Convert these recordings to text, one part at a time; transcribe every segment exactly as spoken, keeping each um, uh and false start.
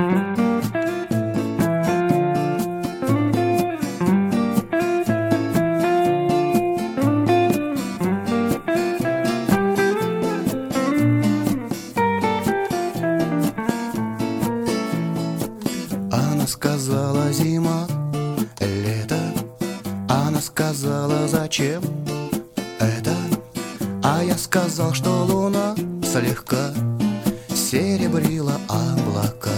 Она сказала: зима, лето. Она сказала: зачем это? А я сказал, что луна слегка серебрила облака.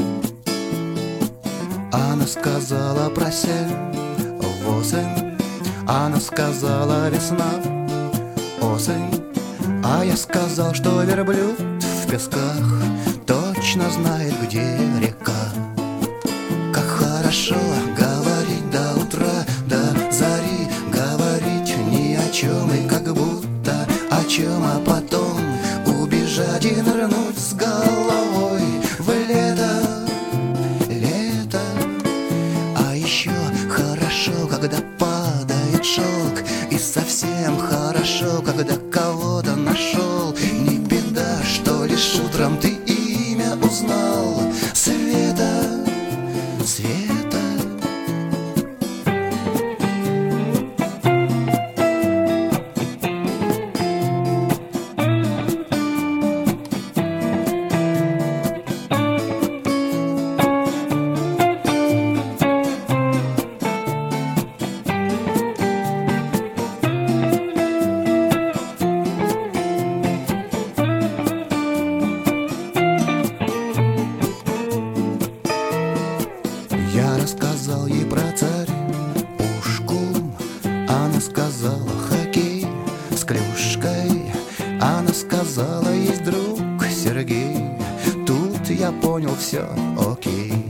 Она сказала: просень, восемь. Она сказала: весна, осень. А я сказал, что верблюд в песках точно знает, где река. Как хорошо говорить до утра, до зари, говорить ни о чем и как будто о чем, а потом убежать и нырнуть с головой в лето, лето. А еще хорошо, когда падает шелк, и совсем хорошо, когда кого-то нашел. Не беда, что лишь утром ты имя узнал. Света, Света. Я рассказал ей про царь пушку. Она сказала: хоккей с клюшкой. Она сказала: есть друг Сергей. Тут я понял: все окей.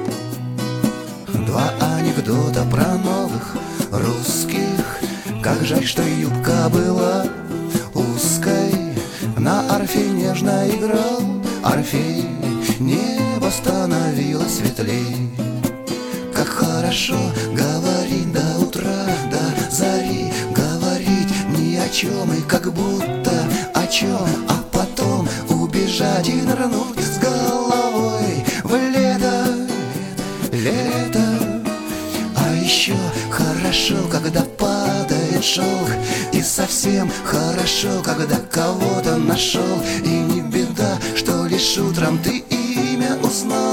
Два анекдота про новых русских. Как жаль, что юбка была узкой. На арфе нежно играл Орфей. Небо становилось светлей. Как хорошо говорить до утра, до зари, говорить ни о чем и как будто о чем, а потом убежать и нырнуть с головой в лето, лето. А еще хорошо, когда падает шелк, и совсем хорошо, когда кого-то нашел. И не беда, что лишь утром ты имя узнал.